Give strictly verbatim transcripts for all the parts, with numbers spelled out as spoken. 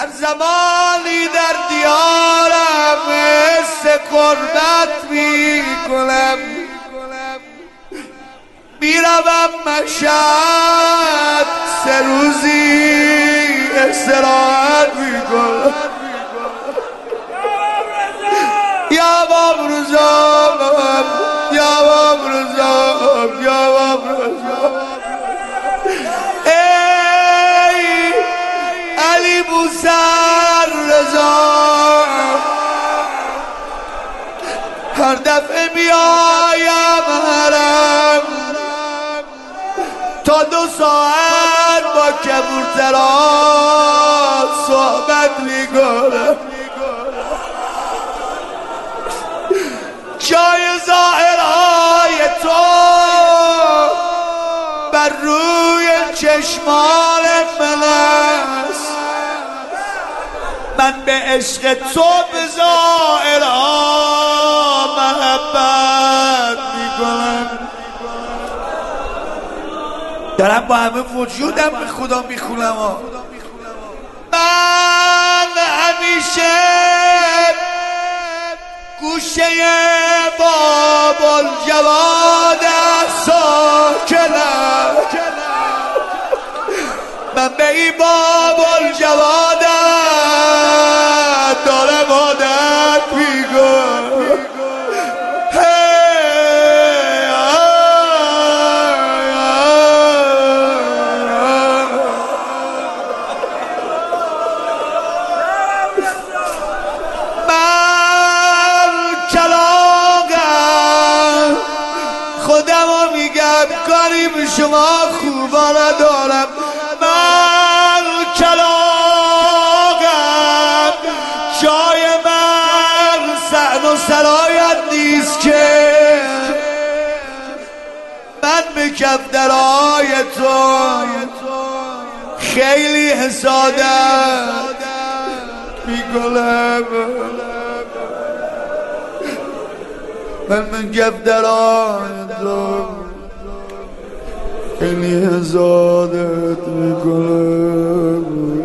من زمانی در دیارم حس غربت می کنم، میروم مشهد سه روزی استراحت می کنم. یا باب رزام یا باب رزام یا باب رزام ای علی بوسر رضا، هر دفعه میایم حرم تا دو ساعت با کبوتران صحبت میکنم. جای ظاهرهای تو بر روی چشمان من است، من به عشق تو به ظاهرها محبت میکنم. دارم با همه وجودم به خدا میخونم. من همیشه گوشه باب الجواد ساکنم، من به این باب الجواد دارم عادت میکنم. خودمو میگم کاری به شما خوبا ندارم، من کلاغم، جای من صحن و سرایت نیست که من به کفترهای تو خیلی حسادت میکنم. من من کفترهای تو خیلی حسادت میکنم.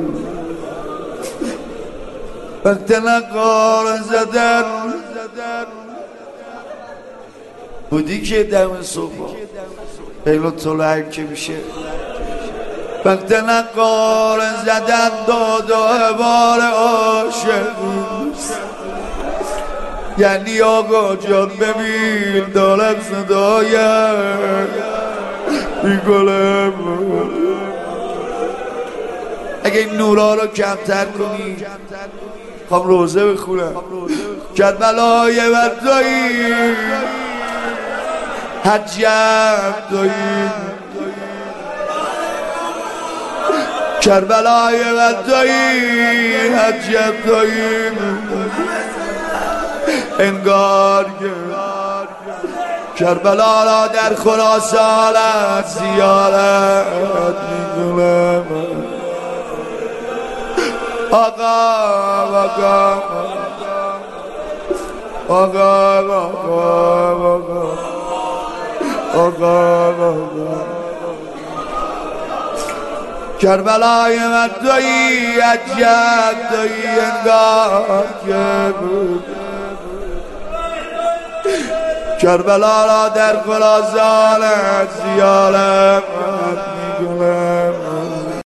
وقت نقار زدن بودی که دم صبح خیلی طلوع که میشه، وقت نقار زدن داد و عبار عاشق، یعنی آقا جان ببین دارم صدایم میکنم. اگه این نورا رو کمتر کنی خوام روزه بخونم. کربلای وردایی حجم دایی، کربلای وردایی حجم دایی، انگار که کربلا را در خراسانت زیارت میکنم. آقا آقا آقا آقا آقا کربلای من دویی عجب دویی انگار که بود، کربلا را در خراسانت زیارت میکنم.